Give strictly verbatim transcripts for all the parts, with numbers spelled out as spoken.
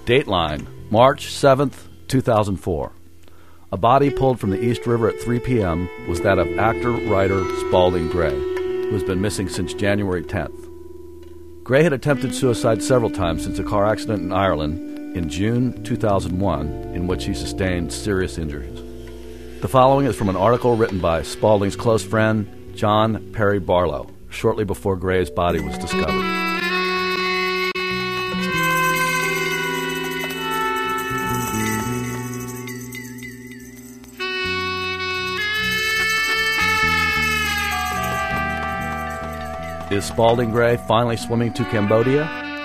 Dateline, March seventh, two thousand four. A body pulled from the East River at three p.m. was that of actor-writer Spalding Gray, who has been missing since January tenth. Gray had attempted suicide several times since a car accident in Ireland in June two thousand one, in which he sustained serious injuries. The following is from an article written by Spalding's close friend, John Perry Barlow, shortly before Gray's body was discovered. Is Spalding Gray finally swimming to Cambodia?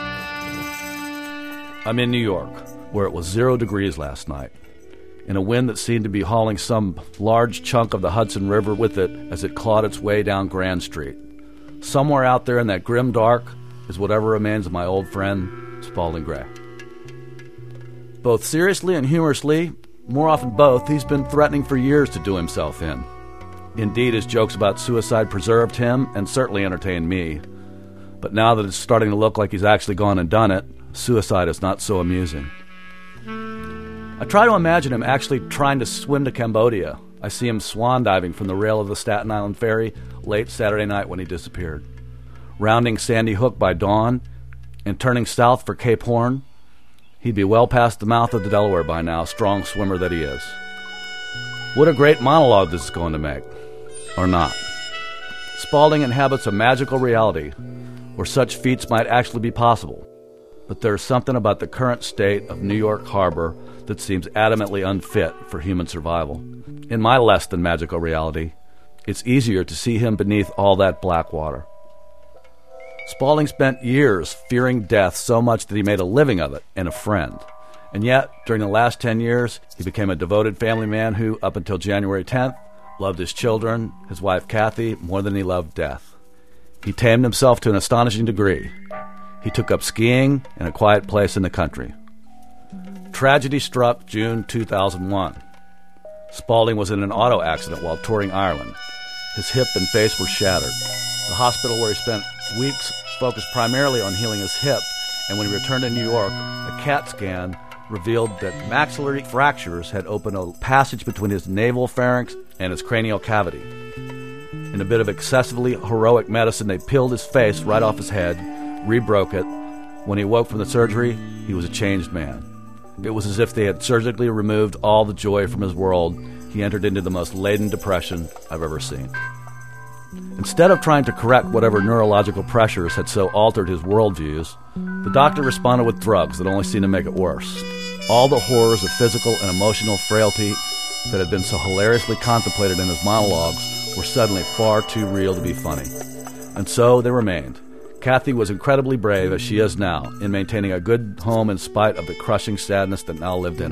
I'm in New York, where it was zero degrees last night, in a wind that seemed to be hauling some large chunk of the Hudson River with it as it clawed its way down Grand Street. Somewhere out there in that grim dark is whatever remains of my old friend, Spalding Gray. Both seriously and humorously, more often both, he's been threatening for years to do himself in. Indeed, his jokes about suicide preserved him and certainly entertained me. But now that it's starting to look like he's actually gone and done it, suicide is not so amusing. I try to imagine him actually trying to swim to Cambodia. I see him swan diving from the rail of the Staten Island ferry late Saturday night when he disappeared, rounding Sandy Hook by dawn and turning south for Cape Horn. He'd be well past the mouth of the Delaware by now, strong swimmer that he is. What a great monologue this is going to make. Or not. Spalding inhabits a magical reality where such feats might actually be possible. But there's something about the current state of New York Harbor that seems adamantly unfit for human survival. In my less than magical reality, it's easier to see him beneath all that black water. Spalding spent years fearing death so much that he made a living of it and a friend. And yet, during the last ten years, he became a devoted family man who, up until January tenth, loved his children, his wife Kathy, more than he loved death. He tamed himself to an astonishing degree. He took up skiing in a quiet place in the country. Tragedy struck June two thousand one. Spalding was in an auto accident while touring Ireland. His hip and face were shattered. The hospital where he spent weeks focused primarily on healing his hip, and when he returned to New York, a CAT scan revealed that maxillary fractures had opened a passage between his naval pharynx and his cranial cavity. In a bit of excessively heroic medicine, they peeled his face right off his head, rebroke it. When he woke from the surgery, he was a changed man. It was as if they had surgically removed all the joy from his world. He entered into the most laden depression I've ever seen. Instead of trying to correct whatever neurological pressures had so altered his worldviews, the doctor responded with drugs that only seemed to make it worse. All the horrors of physical and emotional frailty that had been so hilariously contemplated in his monologues were suddenly far too real to be funny. And so they remained. Kathy was incredibly brave, as she is now, in maintaining a good home in spite of the crushing sadness that now lived in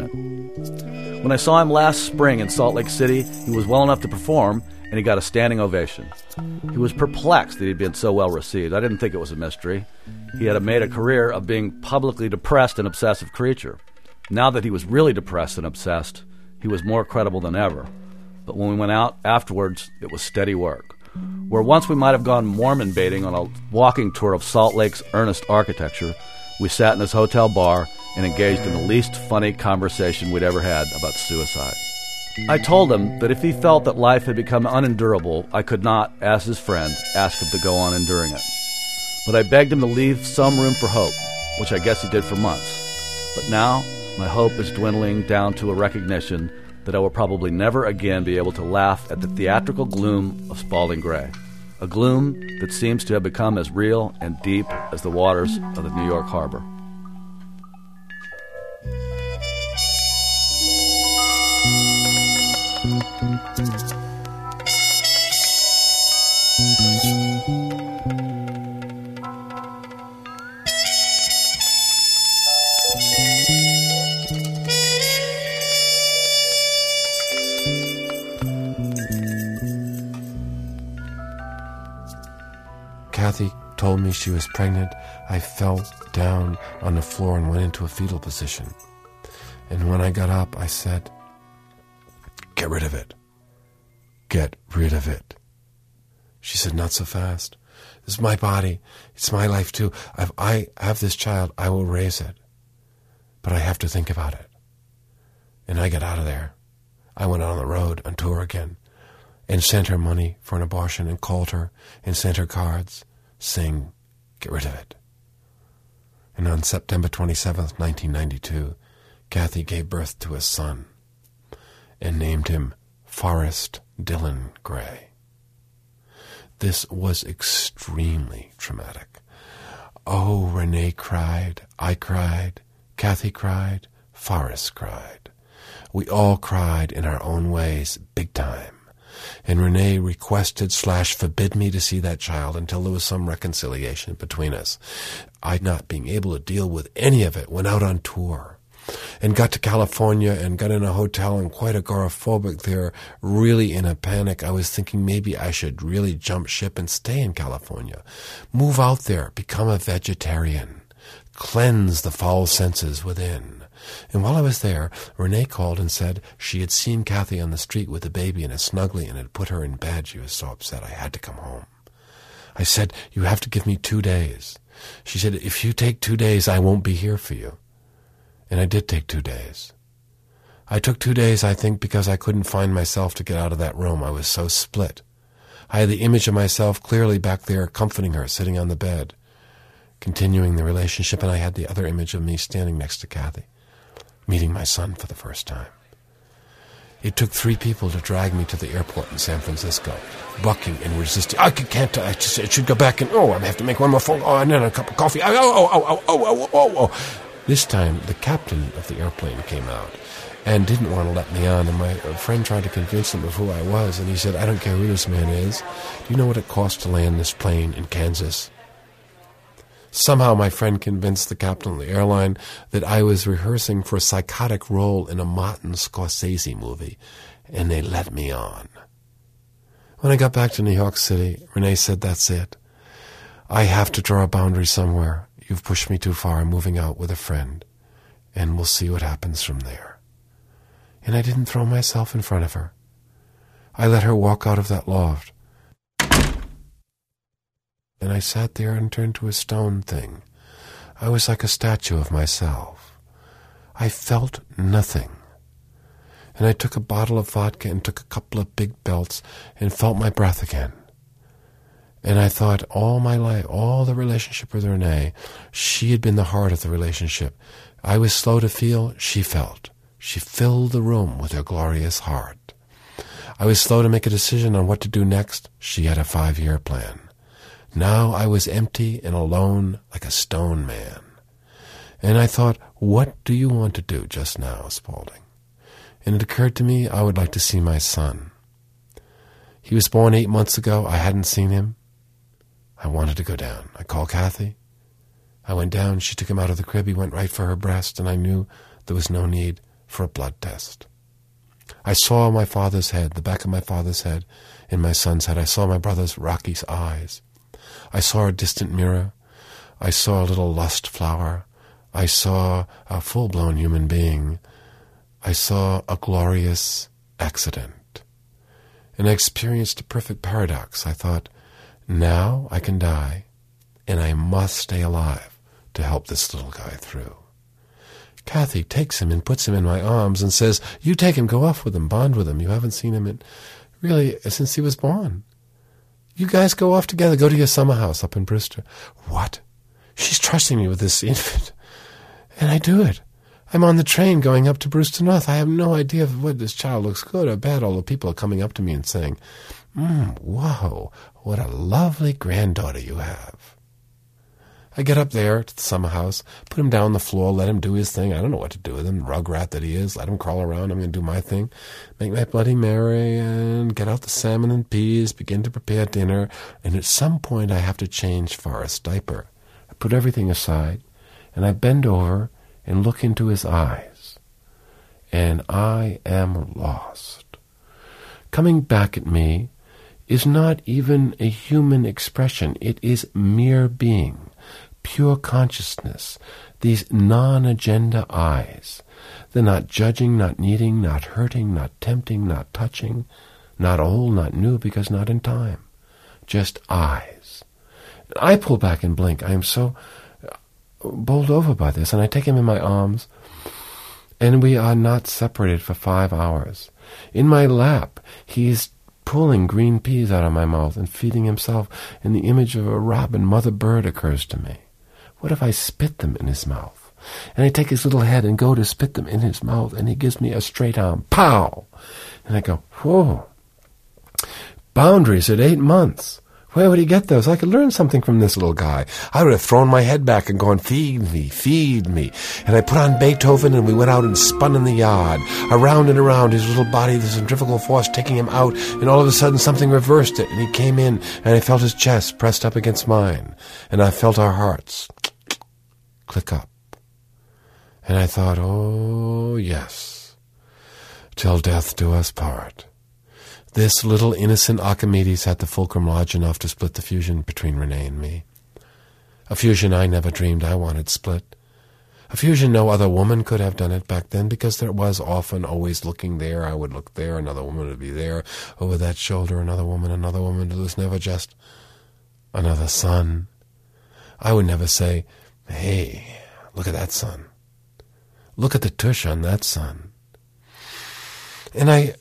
it. When I saw him last spring in Salt Lake City, he was well enough to perform, and he got a standing ovation. He was perplexed that he'd been so well received. I didn't think it was a mystery. He had made a career of being publicly depressed and obsessive creature. Now that he was really depressed and obsessed, he was more credible than ever. But when we went out afterwards, it was steady work. Where once we might have gone Mormon baiting on a walking tour of Salt Lake's earnest architecture, we sat in his hotel bar and engaged in the least funny conversation we'd ever had about suicide. I told him that if he felt that life had become unendurable, I could not, as his friend, ask him to go on enduring it. But I begged him to leave some room for hope, which I guess he did for months. But now, my hope is dwindling down to a recognition that I will probably never again be able to laugh at the theatrical gloom of Spalding Gray, a gloom that seems to have become as real and deep as the waters of the New York Harbor. Kathy told me she was pregnant. I fell down on the floor and went into a fetal position. And when I got up, I said, "Get rid of it. Get rid of it." She said, "Not so fast. This is my body. It's my life too. If I have this child, I will raise it. but I have to think about it. And I got out of there. I went out on the road on tour again and sent her money for an abortion and called her and sent her cards saying, get rid of it. And on September twenty-seventh, nineteen ninety-two, Kathy gave birth to a son and named him Forrest Dylan Gray. This was extremely traumatic. Oh, Renee cried, I cried, Kathy cried, Forrest cried. We all cried in our own ways, big time. And Renee requested slash forbid me to see that child until there was some reconciliation between us. I, not being able to deal with any of it, went out on tour and got to California and got in a hotel and quite agoraphobic there, really in a panic. I was thinking maybe I should really jump ship and stay in California. Move out there, become a vegetarian, cleanse the foul senses within. And while I was there, Renee called and said she had seen Kathy on the street with a baby and a snuggly and had put her in bed. She was so upset I had to come home. I said, you have to give me two days. She said, if you take two days, I won't be here for you. And I did take two days. I took two days, I think, because I couldn't find myself to get out of that room. I was so split. I had the image of myself clearly back there comforting her, sitting on the bed, continuing the relationship, and I had the other image of me standing next to Kathy, meeting my son for the first time. It took three people to drag me to the airport in San Francisco, bucking and resisting. I can't, I just I should go back and, oh, I have to make one more phone call, and then a cup of coffee. Oh, oh, oh, oh, oh, oh, oh, oh. This time, the captain of the airplane came out and didn't want to let me on, and my friend tried to convince him of who I was, and he said, I don't care who this man is. Do you know what it costs to land this plane in Kansas? Somehow my friend convinced the captain of the airline that I was rehearsing for a psychotic role in a Martin Scorsese movie, and they let me on. When I got back to New York City, Renee said, that's it. I have to draw a boundary somewhere. You've pushed me too far. I'm moving out with a friend, and we'll see what happens from there. And I didn't throw myself in front of her. I let her walk out of that loft. And I sat there and turned to a stone thing. I was like a statue of myself. I felt nothing. And I took a bottle of vodka and took a couple of big belts and felt my breath again. And I thought all my life, all the relationship with Renee, she had been the heart of the relationship. I was slow to feel, she felt. She filled the room with her glorious heart. I was slow to make a decision on what to do next. She had a five-year plan. Now I was empty and alone like a stone man. And I thought, what do you want to do just now, Spaulding? And it occurred to me I would like to see my son. He was born eight months ago. I hadn't seen him. I wanted to go down. I called Kathy. I went down. She took him out of the crib. He went right for her breast, and I knew there was no need for a blood test. I saw my father's head, the back of my father's head, in my son's head. I saw my brother's Rocky's eyes. I saw a distant mirror. I saw a little lust flower. I saw a full-blown human being. I saw a glorious accident. And I experienced a perfect paradox. I thought, now I can die, and I must stay alive to help this little guy through. Kathy takes him and puts him in my arms and says, you take him, go off with him, bond with him. You haven't seen him in, really, since he was born. You guys go off together, go to your summer house up in Brewster. What? She's trusting me with this infant. And I do it. I'm on the train going up to Brewster North. I have no idea whether this child looks good or bad, although people are coming up to me and saying, mm, whoa, what a lovely granddaughter you have. I get up there to the summer house, put him down on the floor, let him do his thing. I don't know what to do with him, rugrat that he is. Let him crawl around. I'm going to do my thing, make my Bloody Mary, and get out the salmon and peas, begin to prepare dinner. And at some point, I have to change Forrest's diaper. I put everything aside, and I bend over and look into his eyes. And I am lost. Coming back at me is not even a human expression. It is mere being. Pure consciousness, these non-agenda eyes. They're not judging, not needing, not hurting, not tempting, not touching, not old, not new, because not in time. Just eyes. I pull back and blink. I am so bowled over by this, and I take him in my arms, And we are not separated for five hours. In my lap, he is pulling green peas out of my mouth and feeding himself, and the image of a robin, mother bird, occurs to me. What if I spit them in his mouth? And I take his little head and go to spit them in his mouth, and he gives me a straight arm. Pow! And I go, whoa. Boundaries at eight months. Where would he get those? I could learn something from this little guy. I would have thrown my head back and gone, feed me, feed me. And I put on Beethoven, and we went out and spun in the yard. Around and around his little body, the centrifugal force taking him out, and all of a sudden something reversed it, and he came in, and I felt his chest pressed up against mine, and I felt our hearts click up. And I thought, oh, yes, till death do us part. This little innocent Archimedes had the fulcrum large enough to split the fusion between Renee and me. A fusion I never dreamed I wanted split. A fusion no other woman could have done it back then, because there was often always looking there. I would look there, another woman would be there. Over that shoulder, another woman, another woman. It was never just another sun. I would never say, hey, look at that sun. Look at the tush on that sun. And I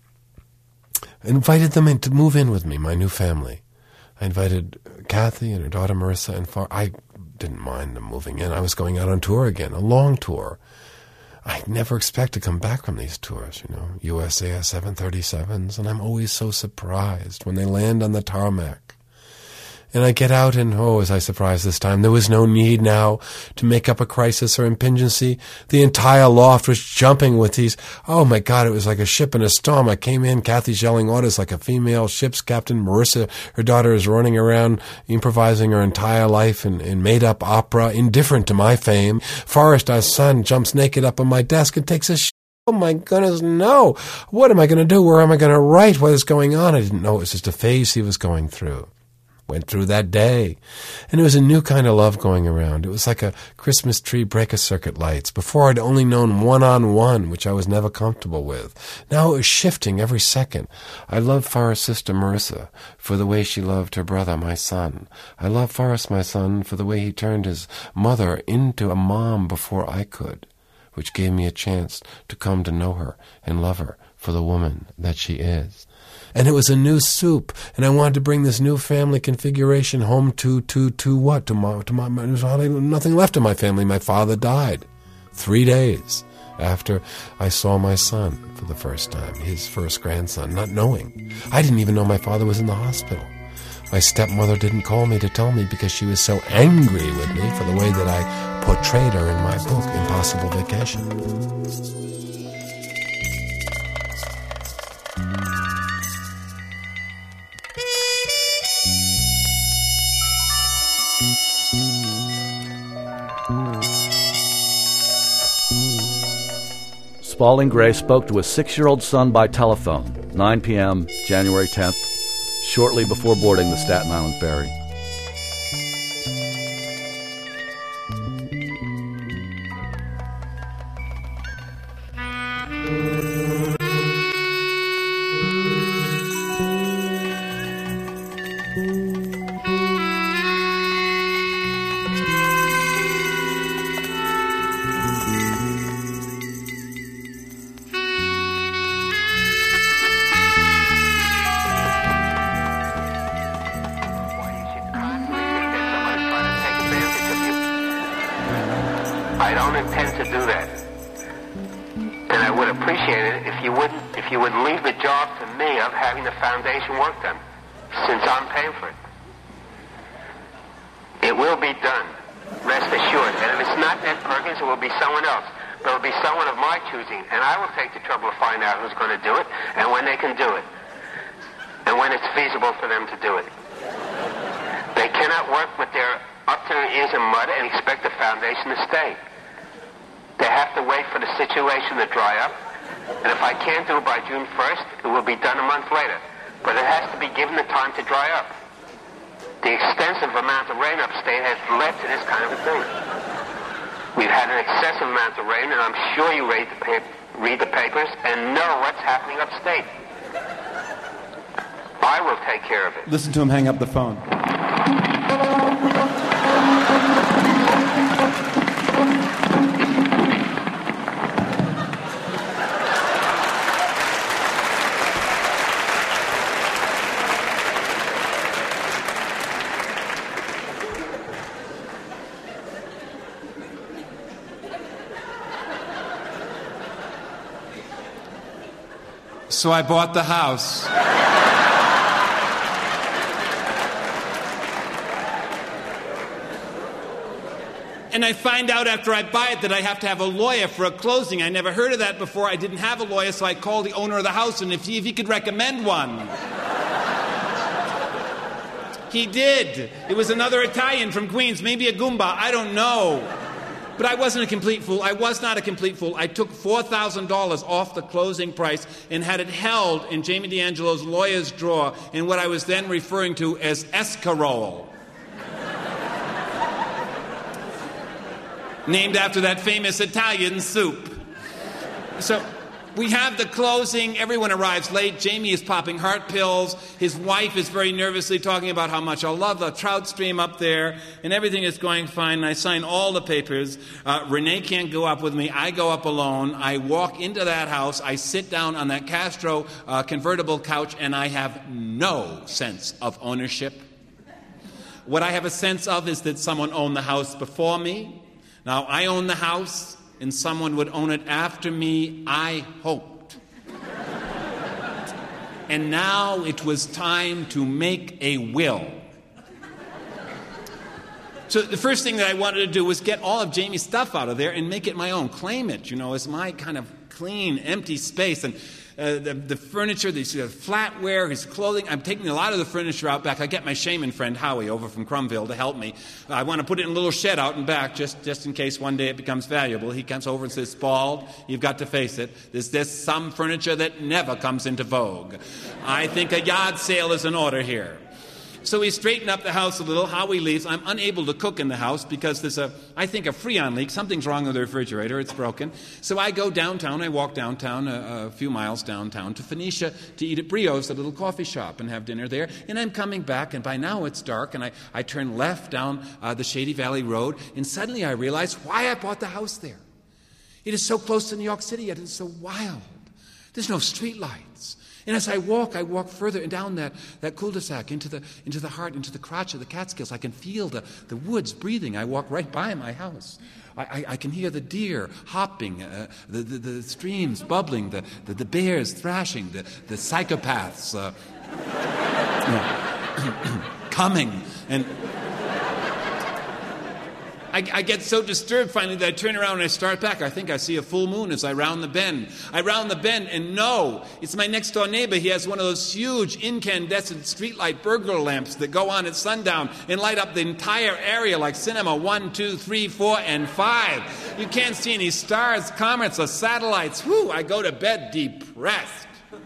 invited them in to move in with me, my new family. I invited Kathy and her daughter Marissa, and far, I didn't mind them moving in. I was going out on tour again, a long tour. I never expect to come back from these tours, you know, U S A S seven thirty-sevens, and I'm always so surprised when they land on the tarmac. And I get out, and oh, was I surprised this time. There was no need now to make up a crisis or impingency. The entire loft was jumping with these. Oh, my God, it was like a ship in a storm. I came in, Kathy's yelling orders like a female ship's captain. Marissa, her daughter, is running around, improvising her entire life in, in made-up opera, indifferent to my fame. Forrest, our son, jumps naked up on my desk and takes a sh- Oh, my goodness, no. What am I going to do? Where am I going to write? What is going on? I didn't know. It was just a phase he was going through. Went through that day. And it was a new kind of love going around. It was like a Christmas tree break-a-circuit lights. Before, I'd only known one-on-one, which I was never comfortable with. Now it was shifting every second. I loved Forrest's sister Marissa for the way she loved her brother, my son. I loved Forrest, my son, for the way he turned his mother into a mom before I could, which gave me a chance to come to know her and love her for the woman that she is. And it was a new soup, and I wanted to bring this new family configuration home to, to, to what? To my, to my, there was nothing left of my family. My father died three days after I saw my son for the first time, his first grandson, not knowing. I didn't even know my father was in the hospital. My stepmother didn't call me to tell me because she was so angry with me for the way that I portrayed her in my book, Impossible Vacation. Spalding Gray spoke to his six-year-old son by telephone, nine p.m., January tenth, shortly before boarding the Staten Island ferry. I don't intend to do that. And I would appreciate it if you wouldn't, if you would leave the job to me of having the foundation work done, since I'm paying for it. It will be done, rest assured. And if it's not Ed Perkins, it will be someone else. But it will be someone of my choosing, and I will take the trouble to find out who's going to do it, and when they can do it, and when it's feasible for them to do it. They cannot work with their up to their ears in mud and expect the foundation to stay. They have to wait for the situation to dry up, and if I can't do it by June first, it will be done a month later. But it has to be given the time to dry up. The extensive amount of rain upstate has led to this kind of a thing. We've had an excessive amount of rain, and I'm sure you read the, pa- read the papers and know what's happening upstate. I will take care of it. Listen to him hang up the phone. So I bought the house. And I find out after I buy it that I have to have a lawyer for a closing. I never heard of that before. I didn't have a lawyer, so I called the owner of the house and if he, if he could recommend one. He did. It was another Italian from Queens, maybe a Goomba, I don't know. But I wasn't a complete fool. I was not a complete fool. I took four thousand dollars off the closing price and had it held in Jamie D'Angelo's lawyer's drawer in what I was then referring to as escarole. Named after that famous Italian soup. So we have the closing. Everyone arrives late. Jamie is popping heart pills. His wife is very nervously talking about how much I love the trout stream up there. And everything is going fine. And I sign all the papers. Uh, Renee can't go up with me. I go up alone. I walk into that house. I sit down on that Castro uh, convertible couch. And I have no sense of ownership. What I have a sense of is that someone owned the house before me. Now, I own the house, and someone would own it after me, I hoped. And now it was time to make a will. So the first thing that I wanted to do was get all of Jamie's stuff out of there and make it my own, claim it, you know, as my kind of clean, empty space. And Uh, the, the furniture, the uh, flatware, his clothing. I'm taking a lot of the furniture out back. I get my shaman friend Howie over from Crumville to help me. Uh, I want to put it in a little shed out and back just, just in case one day it becomes valuable. He comes over and says, Spald, you've got to face it. There's, there's some furniture that never comes into vogue. I think a yard sale is in order here. So we straighten up the house a little. Howie leaves. I'm unable to cook in the house because there's a, I think, a Freon leak. Something's wrong with the refrigerator. It's broken. So I go downtown. I walk downtown, a, a few miles downtown, to Phoenicia to eat at Brio's, a little coffee shop, and have dinner there. And I'm coming back, and by now it's dark, and I, I turn left down uh, the Shady Valley Road, and suddenly I realize why I bought the house there. It is so close to New York City, yet it's so wild. There's no street lights. And as I walk, I walk further and down that, that cul-de-sac into the, into the heart, into the crotch of the Catskills. I can feel the, the woods breathing. I walk right by my house. I, I, I can hear the deer hopping, uh, the, the, the streams bubbling, the, the, the bears thrashing, the, the psychopaths uh, coming. And I, I get so disturbed finally that I turn around and I start back. I think I see a full moon as I round the bend. I round the bend and no, it's my next door neighbor. He has one of those huge incandescent streetlight burglar lamps that go on at sundown and light up the entire area like cinema one, two, three, four, and five. You can't see any stars, comets, or satellites. Whew, I go to bed depressed.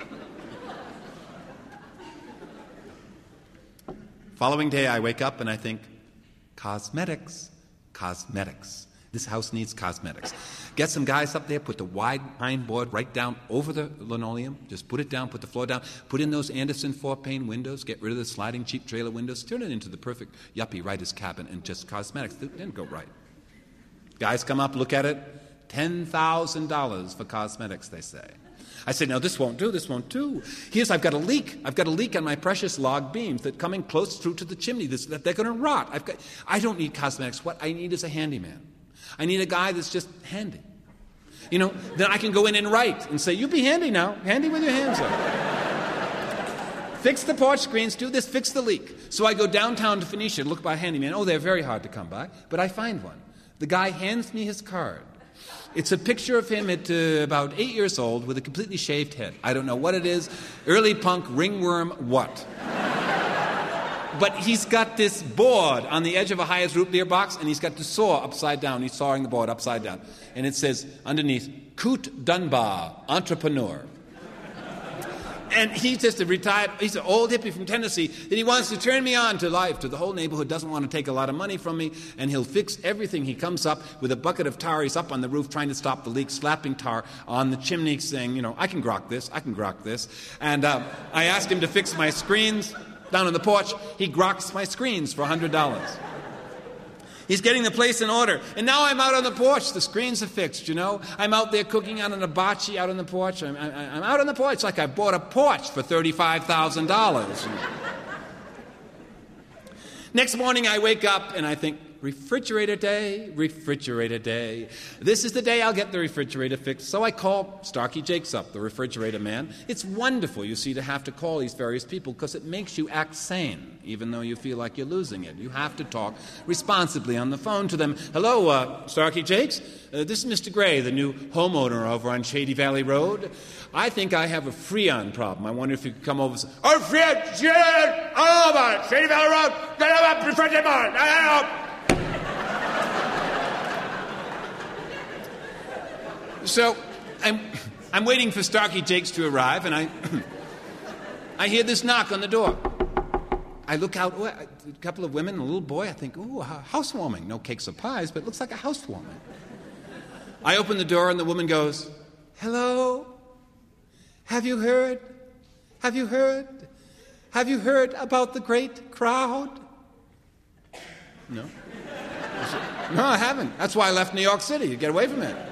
Following day, I wake up and I think, cosmetics. Cosmetics. This house needs cosmetics. Get some guys up there, put the wide pine board right down over the linoleum. Just put it down, put the floor down. Put in those Anderson four-pane windows. Get rid of the sliding cheap trailer windows. Turn it into the perfect yuppie writer's cabin and just cosmetics. It didn't go right. Guys come up, look at it. ten thousand dollars for cosmetics, they say. I said, no, this won't do, this won't do. Here's, I've got a leak. I've got a leak on my precious log beams that coming close through to the chimney. This, that they're going to rot. I've got, I don't need cosmetics. What I need is a handyman. I need a guy that's just handy. You know, then I can go in and write and say, you be handy now. Handy with your hands up. Fix the porch screens, do this, fix the leak. So I go downtown to Phoenicia to look by a handyman. Oh, they're very hard to come by, but I find one. The guy hands me his card. It's a picture of him at uh, about eight years old with a completely shaved head. I don't know what it is. Early punk, ringworm, what? But he's got this board on the edge of a Hyatt's root beer box, and he's got the saw upside down. He's sawing the board upside down. And it says underneath, Coot Dunbar, entrepreneur. And he's just a retired, he's an old hippie from Tennessee that he wants to turn me on to life, to the whole neighborhood, doesn't want to take a lot of money from me, and he'll fix everything. He comes up with a bucket of tar. He's up on the roof trying to stop the leak, slapping tar on the chimney, saying, you know, I can grok this, I can grok this. And uh, I asked him to fix my screens down on the porch. He groks my screens for one hundred dollars. He's getting the place in order. And now I'm out on the porch. The screens are fixed, you know. I'm out there cooking out on a bocce out on the porch. I'm, I'm, I'm out on the porch like I bought a porch for thirty-five thousand dollars. Next morning I wake up and I think, refrigerator day, refrigerator day. This is the day I'll get the refrigerator fixed. So I call Starkey Jakes up, the refrigerator man. It's wonderful, you see, to have to call these various people because it makes you act sane, even though you feel like you're losing it. You have to talk responsibly on the phone to them. Hello, uh, Starkey Jakes. Uh, this is Mister Gray, the new homeowner over on Shady Valley Road. I think I have a Freon problem. I wonder if you could come over and say, oh, Freon, Freon, oh, about it, Shady Valley Road, get up, refrigerator, So I'm, I'm waiting for Starkey Jakes to arrive, and I, I hear this knock on the door. I look out, oh, a couple of women and a little boy. I think, ooh, a housewarming. No cakes or pies, but it looks like a housewarming. I open the door, and the woman goes, hello? Have you heard? Have you heard? Have you heard about the great crowd? No. I said, no, I haven't. That's why I left New York City, to get away from it.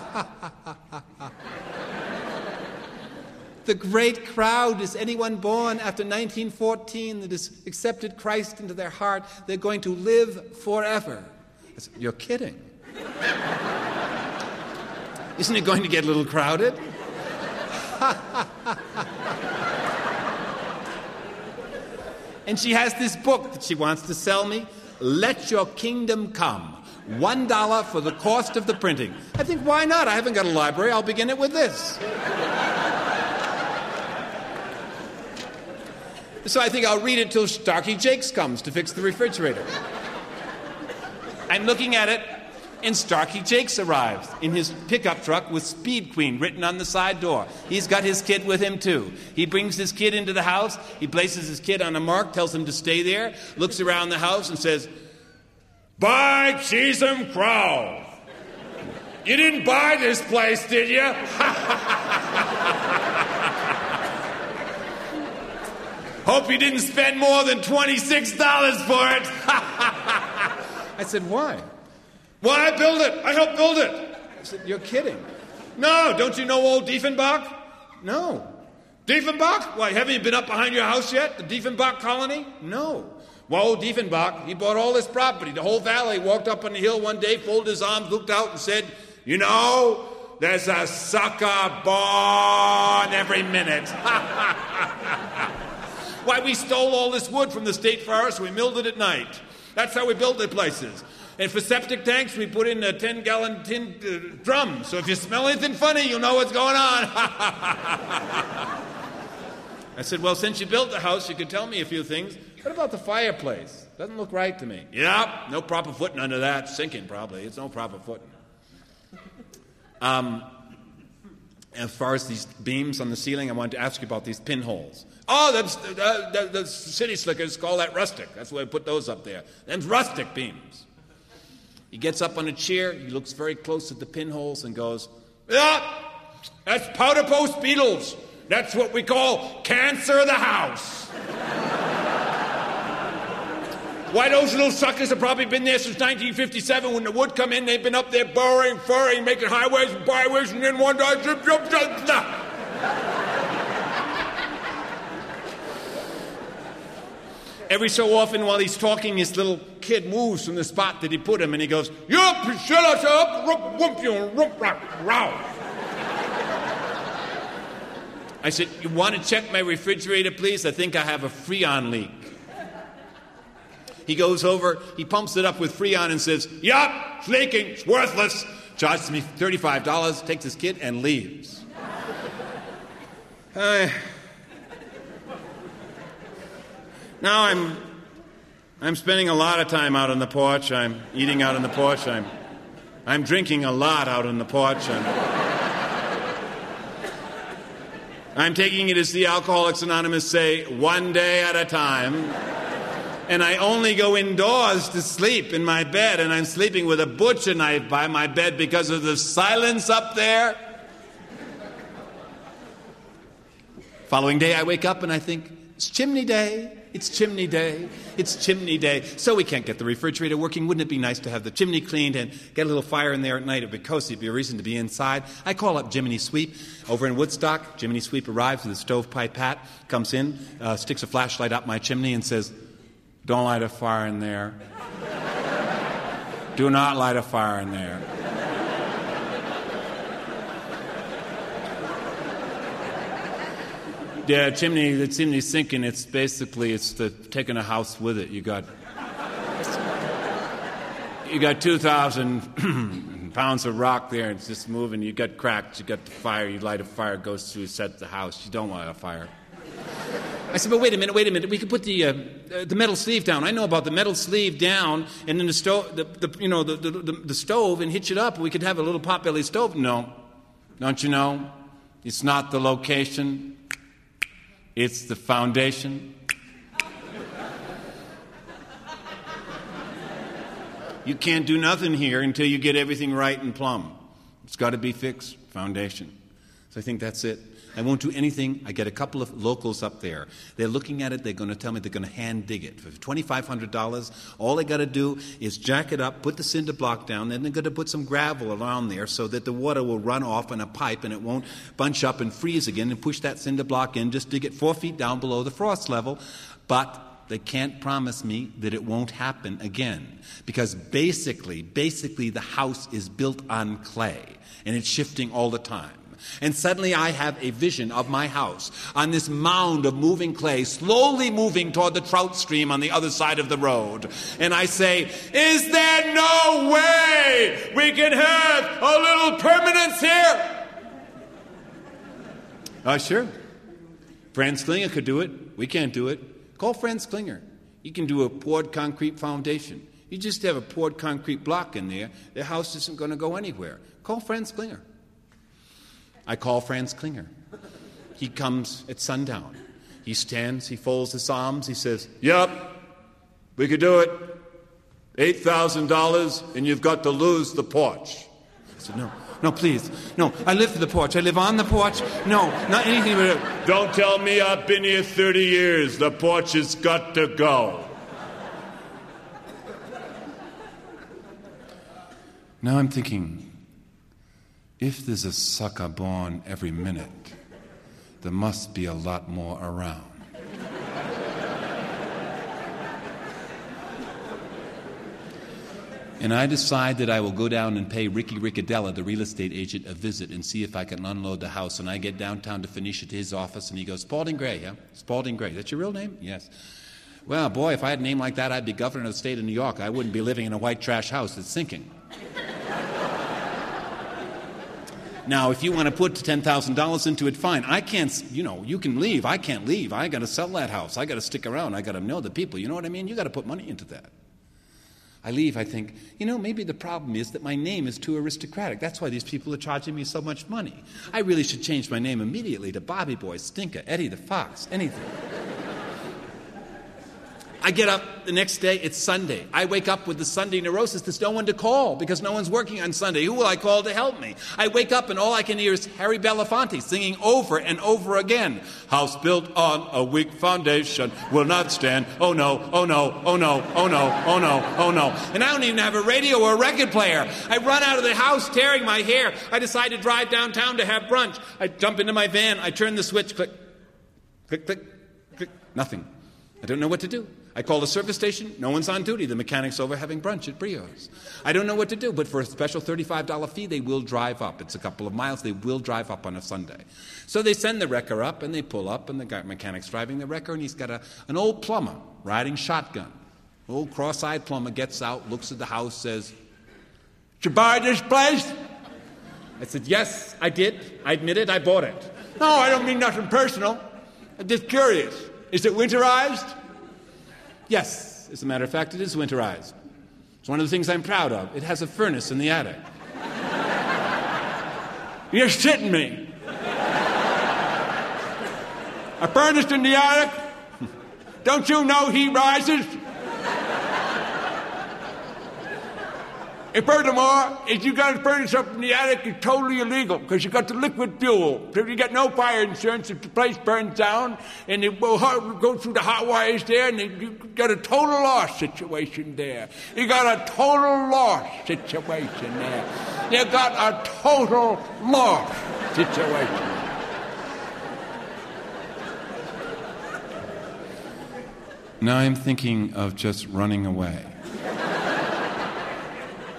The great crowd is anyone born after nineteen fourteen that has accepted Christ into their heart. They're going to live forever. I said, you're kidding. Isn't it going to get a little crowded? And she has this book that she wants to sell me, Let Your Kingdom Come. One dollar for the cost of the printing. I think, why not? I haven't got a library. I'll begin it with this. So I think I'll read it till Starkey Jakes comes to fix the refrigerator. I'm looking at it, and Starkey Jakes arrives in his pickup truck with Speed Queen written on the side door. He's got his kid with him, too. He brings his kid into the house. He places his kid on a mark, tells him to stay there, looks around the house and says, buy Cheesem Crow. You didn't buy this place, did you? Hope you didn't spend more than twenty-six dollars for it. I said, why? Why I built it? I helped build it. I said, you're kidding. No, don't you know old Diefenbach? No. Diefenbach? Why, haven't you been up behind your house yet? The Diefenbach colony? No. Well, old Diefenbach, he bought all this property, the whole valley, walked up on the hill one day, folded his arms, looked out and said, you know, there's a sucker born every minute. Why, we stole all this wood from the state forest, we milled it at night. That's how we built the places. And for septic tanks, we put in a ten-gallon tin uh, drum, so if you smell anything funny, you'll know what's going on. I said, well, since you built the house, you could tell me a few things. What about the fireplace? Doesn't look right to me. Yeah, no proper footing under that. Sinking, probably. It's no proper footing. Um, as far as these beams on the ceiling, I wanted to ask you about these pinholes. Oh, that's, uh, the, the city slickers call that rustic. That's why I put those up there. Them's rustic beams. He gets up on a chair, he looks very close at the pinholes and goes, yeah, that's powder post beetles. That's what we call cancer of the house. Why, those little suckers have probably been there since nineteen fifty-seven when the wood come in. They've been up there burrowing, furring, making highways and byways, and then one day, zip, zip, zip, zip. Every so often while he's talking, his little kid moves from the spot that he put him, and he goes, yup, shut us up, rump, wump, you, rump, rock, row. I said, you want to check my refrigerator, please? I think I have a Freon leak. He goes over, he pumps it up with Freon and says, yup, it's leaking, it's worthless. Charges me thirty-five dollars, takes his kid, and leaves. Uh, now I'm, I'm spending a lot of time out on the porch. I'm eating out on the porch. I'm, I'm drinking a lot out on the porch. I'm, I'm taking it as the Alcoholics Anonymous say, one day at a time. And I only go indoors to sleep in my bed, and I'm sleeping with a butcher knife by my bed because of the silence up there. Following day, I wake up and I think, it's chimney day, it's chimney day, it's chimney day. So we can't get the refrigerator working. Wouldn't it be nice to have the chimney cleaned and get a little fire in there at night? It'd be cozy, it'd be a reason to be inside. I call up Jiminy Sweep over in Woodstock. Jiminy Sweep arrives with a stovepipe hat, comes in, uh, sticks a flashlight up my chimney and says, don't light a fire in there. Do not light a fire in there. The chimney, the chimney's sinking. It's basically, it's the taking a house with it. You got, you got two thousand pounds of rock there. It's just moving. You got cracks. You got the fire. You light a fire. It goes through, sets the house. You don't light a fire. I said, but wait a minute, wait a minute. We could put the uh, uh, the metal sleeve down. I know about the metal sleeve down, and then the stove, the, the you know, the, the, the, the stove, and hitch it up. We could have a little potbelly stove. No, don't you know? It's not the location. It's the foundation. You can't do nothing here until you get everything right and plumb. It's got to be fixed. Foundation. So I think that's it. I won't do anything. I get a couple of locals up there. They're looking at it. They're going to tell me they're going to hand dig it. For twenty-five hundred dollars, all they got to do is jack it up, put the cinder block down, then they're going to put some gravel around there so that the water will run off in a pipe and it won't bunch up and freeze again, and push that cinder block in. Just dig it four feet down below the frost level. But they can't promise me that it won't happen again. Because basically, basically the house is built on clay, and it's shifting all the time. And suddenly I have a vision of my house on this mound of moving clay, slowly moving toward the trout stream on the other side of the road. And I say, is there no way we can have a little permanence here? Uh, sure. Franz Klinger could do it. We can't do it. Call Franz Klinger. You can do a poured concrete foundation. You just have a poured concrete block in there. The house isn't going to go anywhere. Call Franz Klinger. I call Franz Klinger. He comes at sundown. He stands, he folds his arms, he says, yep, we could do it. eight thousand dollars and you've got to lose the porch. I said, no, no, please. No, I live for the porch. I live on the porch. No, not anything but it. Don't tell me I've been here thirty years. The porch has got to go. Now I'm thinking, if there's a sucker born every minute, there must be a lot more around. And I decide that I will go down and pay Ricky Riccadella, the real estate agent, a visit and see if I can unload the house. And I get downtown to Phoenicia to his office, and he goes, Spalding Gray, yeah? Spalding Gray. That's your real name? Yes. Well, boy, if I had a name like that, I'd be governor of the state of New York. I wouldn't be living in a white trash house that's sinking. Now, if you want to put ten thousand dollars into it, fine. I can't, you know, you can leave. I can't leave. I got to sell that house. I got to stick around. I got to know the people. You know what I mean? You got to put money into that. I leave. I think, you know, maybe the problem is that my name is too aristocratic. That's why these people are charging me so much money. I really should change my name immediately to Bobby Boy, Stinker, Eddie the Fox, anything. I get up the next day, it's Sunday. I wake up with the Sunday neurosis. There's no one to call because no one's working on Sunday. Who will I call to help me? I wake up and all I can hear is Harry Belafonte singing over and over again. House built on a weak foundation will not stand. Oh no, oh no, oh no, oh no, oh no, oh no. And I don't even have a radio or a record player. I run out of the house tearing my hair. I decide to drive downtown to have brunch. I jump into my van. I turn the switch. Click, click, click, click. Nothing. I don't know what to do. I call the service station. No one's on duty. The mechanic's over having brunch at Brio's. I don't know what to do, but for a special thirty-five dollars fee, they will drive up. It's a couple of miles. They will drive up on a Sunday. So they send the wrecker up, and they pull up, and the guy, mechanic's driving the wrecker, and he's got a, an old plumber riding shotgun. Old cross-eyed plumber gets out, looks at the house, says, "Did you buy this place?" I said, "Yes, I did. I admit it. I bought it." "No, I don't mean nothing personal. I'm just curious. Is it winterized?" "Yes, as a matter of fact, it is winterized. It's one of the things I'm proud of. It has a furnace in the attic." "You're shitting me. A furnace in the attic? Don't you know heat rises? And furthermore, if you got a furnace up in the attic, it's totally illegal because you got the liquid fuel. So you get no fire insurance if the place burns down, and it will go through the hot wires there, and you got a total loss situation there. You got a total loss situation there. You got a total loss situation. Now I'm thinking of just running away.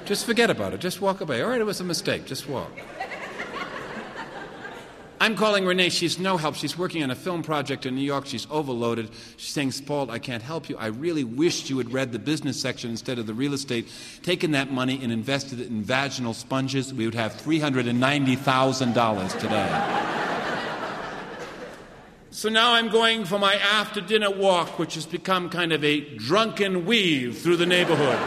Just forget about it. Just walk away. All right, it was a mistake. Just walk. I'm calling Renee. She's no help. She's working on a film project in New York. She's overloaded. She's saying, Spald, I can't help you. I really wished you had read the business section instead of the real estate, taken that money and invested it in vaginal sponges. We would have three hundred ninety thousand dollars today. So now I'm going for my after-dinner walk, which has become kind of a drunken weave through the neighborhood.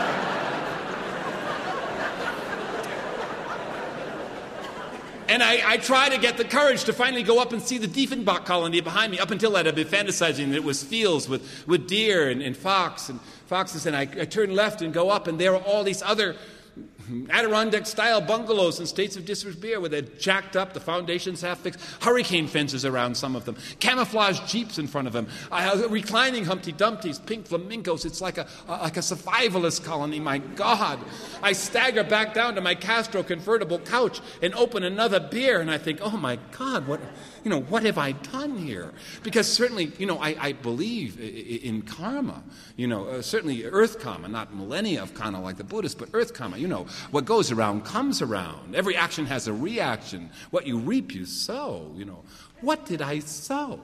And I, I try to get the courage to finally go up and see the Diefenbach colony behind me. Up until that, I'd been fantasizing that it was fields with, with deer and, and fox and foxes. And I, I turn left and go up, and there are all these other Adirondack-style bungalows in states of disrepair where they're jacked up, the foundations half fixed, hurricane fences around some of them, camouflage jeeps in front of them, uh, reclining Humpty Dumptys, pink flamingos. It's like a uh, like a survivalist colony. My God! I stagger back down to my Castro convertible couch and open another beer, and I think, oh my God, what you know, what have I done here? Because certainly, you know, I, I believe in karma. You know, uh, certainly earth karma, not millennia of karma like the Buddhists, but earth karma. You know, what goes around comes around. Every action has a reaction. What you reap, you sow. You know, what did I sow?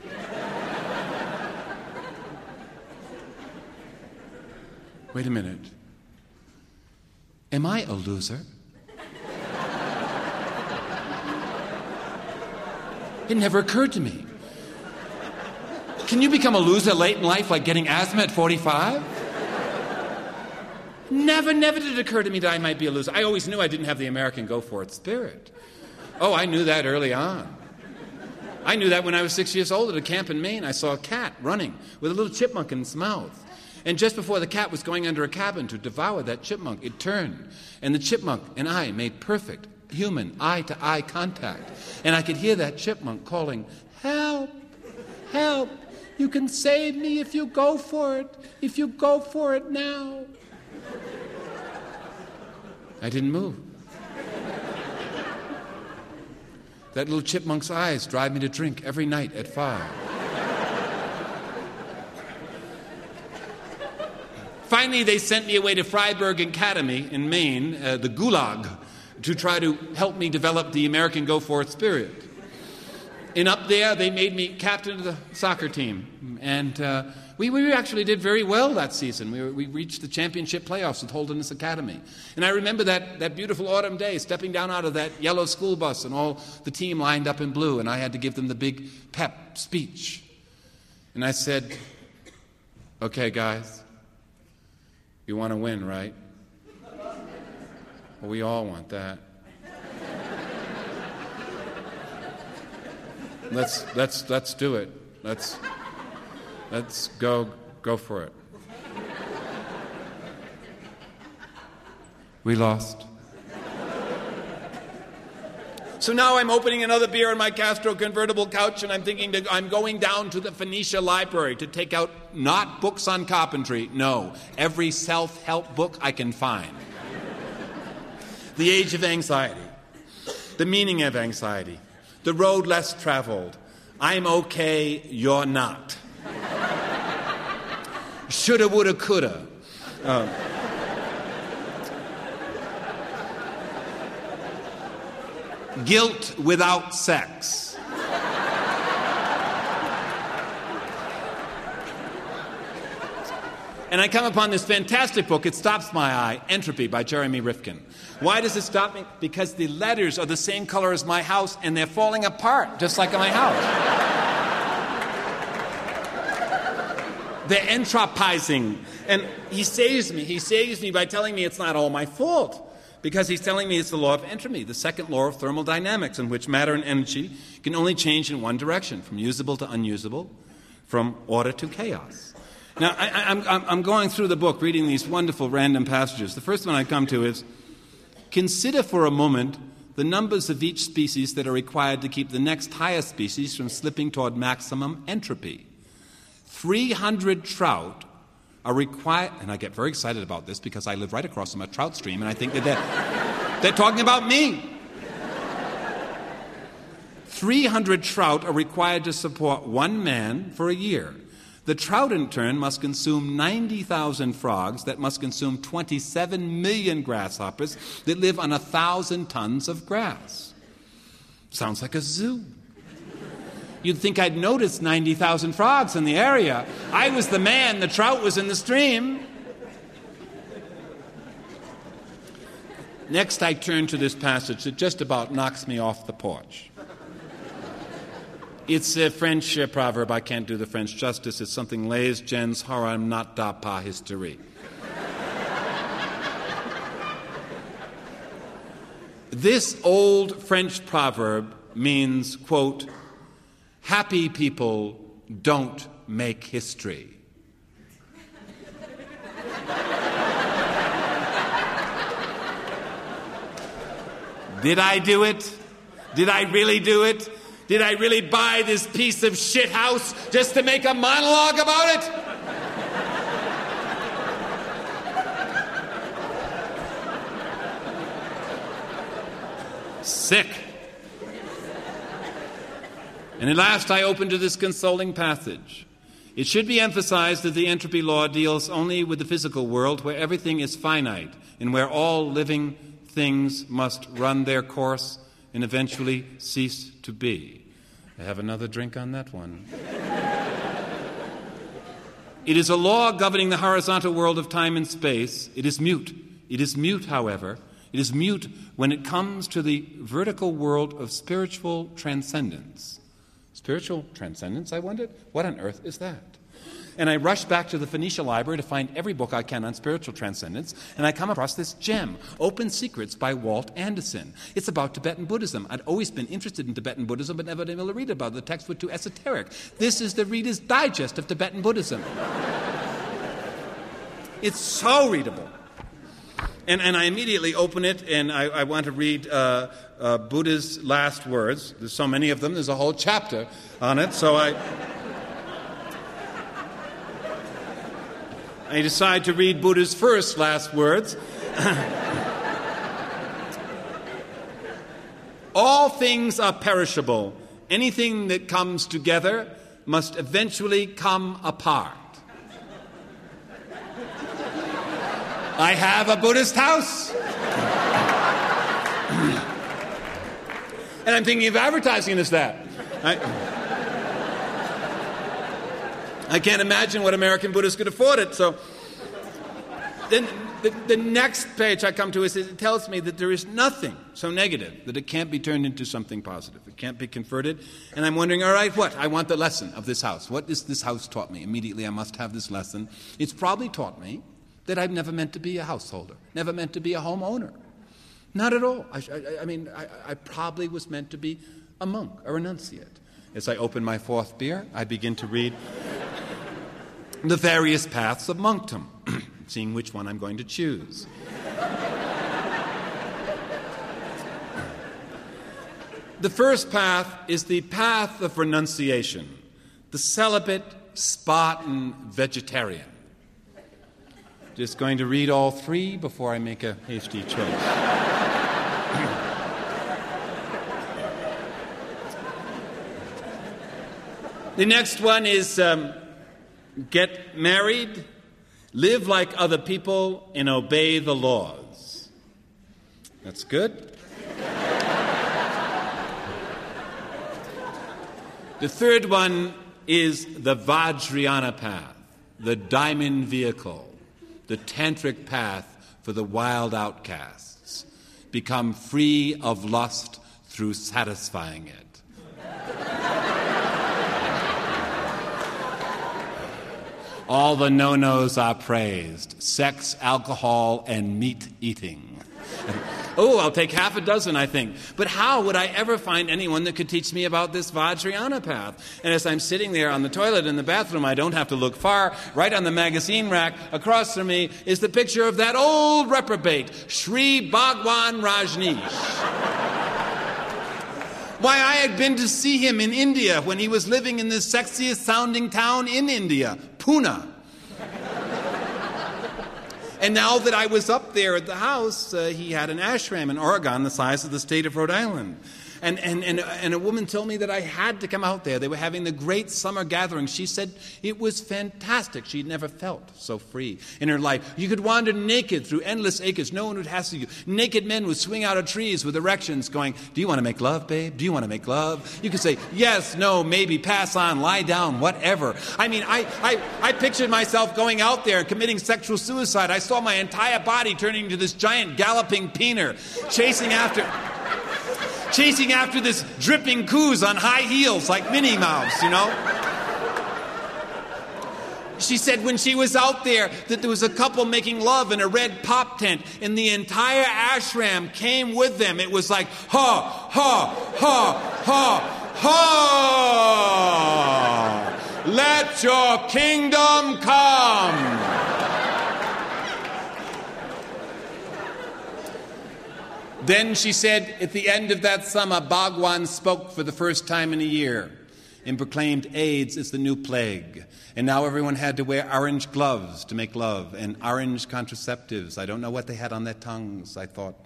Wait a minute. Am I a loser? It never occurred to me. Can you become a loser late in life like getting asthma at forty-five? Never, never did it occur to me that I might be a loser. I always knew I didn't have the American go-for-it spirit. Oh, I knew that early on. I knew that when I was six years old at a camp in Maine. I saw a cat running with a little chipmunk in its mouth. And just before the cat was going under a cabin to devour that chipmunk, it turned. And the chipmunk and I made perfect human eye-to-eye contact. And I could hear that chipmunk calling, help, help. You can save me if you go for it, if you go for it now. I didn't move. That little chipmunk's eyes drive me to drink every night at five. Finally, they sent me away to Freiburg Academy in Maine, uh, the Gulag, to try to help me develop the American go-for-it spirit. And up there, they made me captain of the soccer team. And uh, we, we actually did very well that season. We, were, we reached the championship playoffs with Holderness Academy. And I remember that, that beautiful autumn day, stepping down out of that yellow school bus and all the team lined up in blue, and I had to give them the big pep speech. And I said, okay, guys, you want to win, right? Well, we all want that. Let's let's let's do it. Let's let's go go for it. We lost. So now I'm opening another beer on my Castro convertible couch, and I'm thinking that I'm going down to the Phoenicia Library to take out not books on carpentry, no, every self-help book I can find. The Age of Anxiety, The Meaning of Anxiety, The Road Less Traveled, I'm okay, you're not. Shoulda, woulda, coulda. Uh, Guilt without sex. And I come upon this fantastic book, It Stops My Eye, Entropy by Jeremy Rifkin. Why does it stop me? Because the letters are the same color as my house, and they're falling apart, just like in my house. They're entropizing. And he saves me. He saves me by telling me it's not all my fault. Because he's telling me it's the law of entropy, the second law of thermodynamics, in which matter and energy can only change in one direction, from usable to unusable, from order to chaos. Now, I, I'm, I'm going through the book, reading these wonderful random passages. The first one I come to is, consider for a moment the numbers of each species that are required to keep the next higher species from slipping toward maximum entropy. three hundred trout are required, and I get very excited about this because I live right across from a trout stream, and I think that they're, they're talking about me. three hundred trout are required to support one man for a year. The trout, in turn, must consume ninety thousand frogs that must consume twenty-seven million grasshoppers that live on one thousand tons of grass. Sounds like a zoo. You'd think I'd noticed ninety thousand frogs in the area. I was the man, the trout was in the stream. Next, I turn to this passage that just about knocks me off the porch. It's a French uh, proverb. I can't do the French justice. It's something les gens haram not da pas history. This old French proverb means, quote, happy people don't make history. Did I do it? Did I really do it? Did I really buy this piece of shit house just to make a monologue about it? Sick. And at last I open to this consoling passage. It should be emphasized that the entropy law deals only with the physical world, where everything is finite and where all living things must run their course and eventually cease to be. I have another drink on that one. It is a law governing the horizontal world of time and space. It is mute. It is mute, however. It is mute when it comes to the vertical world of spiritual transcendence. Spiritual transcendence, I wondered? What on earth is that? And I rushed back to the Phoenicia Library to find every book I can on spiritual transcendence, and I come across this gem, Open Secrets by Walt Anderson. It's about Tibetan Buddhism. I'd always been interested in Tibetan Buddhism, but never been able to read about it. The texts were too esoteric. This is the Reader's Digest of Tibetan Buddhism. It's so readable. And, and I immediately open it, and I, I want to read uh, uh, Buddha's last words. There's so many of them. There's a whole chapter on it, so I... I decide to read Buddha's first last words. All things are perishable. Anything that comes together must eventually come apart. I have a Buddhist house. And I'm thinking of advertising it as that. I, I can't imagine what American Buddhists could afford it. So then the, the next page I come to is it tells me that there is nothing so negative that it can't be turned into something positive. It can't be converted. And I'm wondering, all right, what? I want the lesson of this house. What has this house taught me? Immediately I must have this lesson. It's probably taught me that I've never meant to be a householder, never meant to be a homeowner. Not at all. I, I, I mean, I, I probably was meant to be a monk, a renunciate. As I open my fourth beer, I begin to read the various paths of monkdom, seeing which one I'm going to choose. The first path is the path of renunciation, the celibate, Spartan vegetarian. Just going to read all three before I make a hasty choice. The next one is um, get married, live like other people, and obey the laws. That's good. The third one is the Vajrayana path, the diamond vehicle, the tantric path for the wild outcasts. Become free of lust through satisfying it. All the no-nos are praised. Sex, alcohol, and meat eating. Oh, I'll take half a dozen, I think. But how would I ever find anyone that could teach me about this Vajrayana path? And as I'm sitting there on the toilet in the bathroom, I don't have to look far. Right on the magazine rack across from me is the picture of that old reprobate, Sri Bhagwan Rajneesh. Why, I had been to see him in India when he was living in the sexiest sounding town in India, Pune. And now that I was up there at the house, uh, he had an ashram in Oregon the size of the state of Rhode Island. And, and, and, and a woman told me that I had to come out there. They were having the great summer gathering. She said it was fantastic. She'd never felt so free in her life. You could wander naked through endless acres. No one would hassle you. Naked men would swing out of trees with erections going, do you want to make love, babe? Do you want to make love? You could say, yes, no, maybe, pass on, lie down, whatever. I mean, I, I, I pictured myself going out there and committing sexual suicide. I saw my entire body turning into this giant galloping peener, chasing after... chasing after this dripping coos on high heels like Minnie Mouse, you know? She said when she was out there that there was a couple making love in a red pop tent, and the entire ashram came with them. It was like, ha, ha, ha, ha, ha! Let your kingdom come! Then she said, at the end of that summer, Bhagwan spoke for the first time in a year and proclaimed AIDS is the new plague. And now everyone had to wear orange gloves to make love and orange contraceptives. I don't know what they had on their tongues, I thought.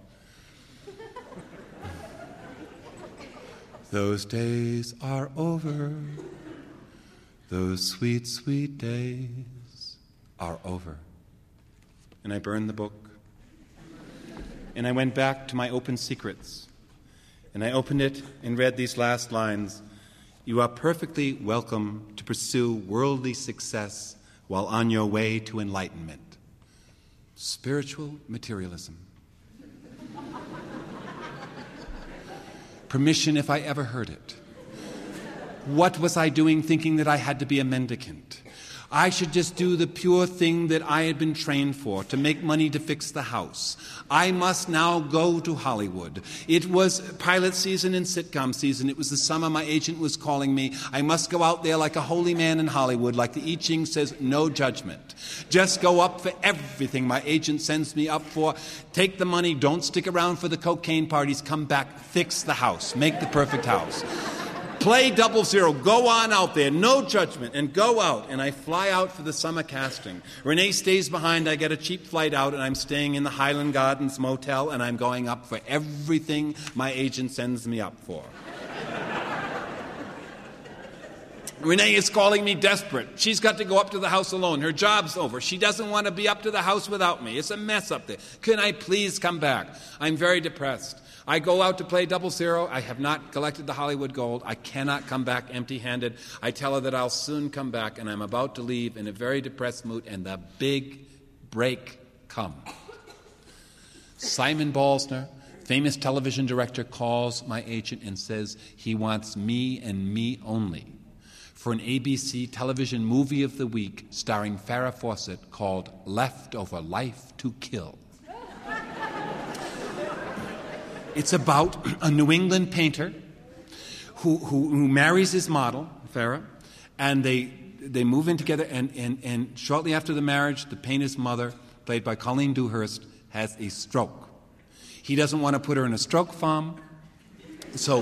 Those days are over. Those sweet, sweet days are over. And I burned the book. And I went back to my open secrets. And I opened it and read these last lines. You are perfectly welcome to pursue worldly success while on your way to enlightenment. Spiritual materialism. Permission if I ever heard it. What was I doing thinking that I had to be a mendicant? I should just do the pure thing that I had been trained for, to make money to fix the house. I must now go to Hollywood. It was pilot season and sitcom season. It was the summer my agent was calling me. I must go out there like a holy man in Hollywood, like the I Ching says, no judgment. Just go up for everything my agent sends me up for. Take the money, don't stick around for the cocaine parties, come back, fix the house, make the perfect house. Play Double Zero. Go on out there. No judgment. And go out. And I fly out for the summer casting. Renee stays behind. I get a cheap flight out, and I'm staying in the Highland Gardens Motel, and I'm going up for everything my agent sends me up for. Renee is calling me desperate. She's got to go up to the house alone. Her job's over. She doesn't want to be up to the house without me. It's a mess up there. Can I please come back? I'm very depressed. I go out to play Double Zero. I have not collected the Hollywood gold. I cannot come back empty-handed. I tell her that I'll soon come back, and I'm about to leave in a very depressed mood, and the big break comes. Simon Balsner, famous television director, calls my agent and says he wants me and me only for an A B C television movie of the week starring Farrah Fawcett called Leftover Life to Kill. It's about a New England painter who, who, who marries his model, Farrah, and they they move in together, and, and, and shortly after the marriage, the painter's mother, played by Colleen Dewhurst, has a stroke. He doesn't want to put her in a stroke farm, so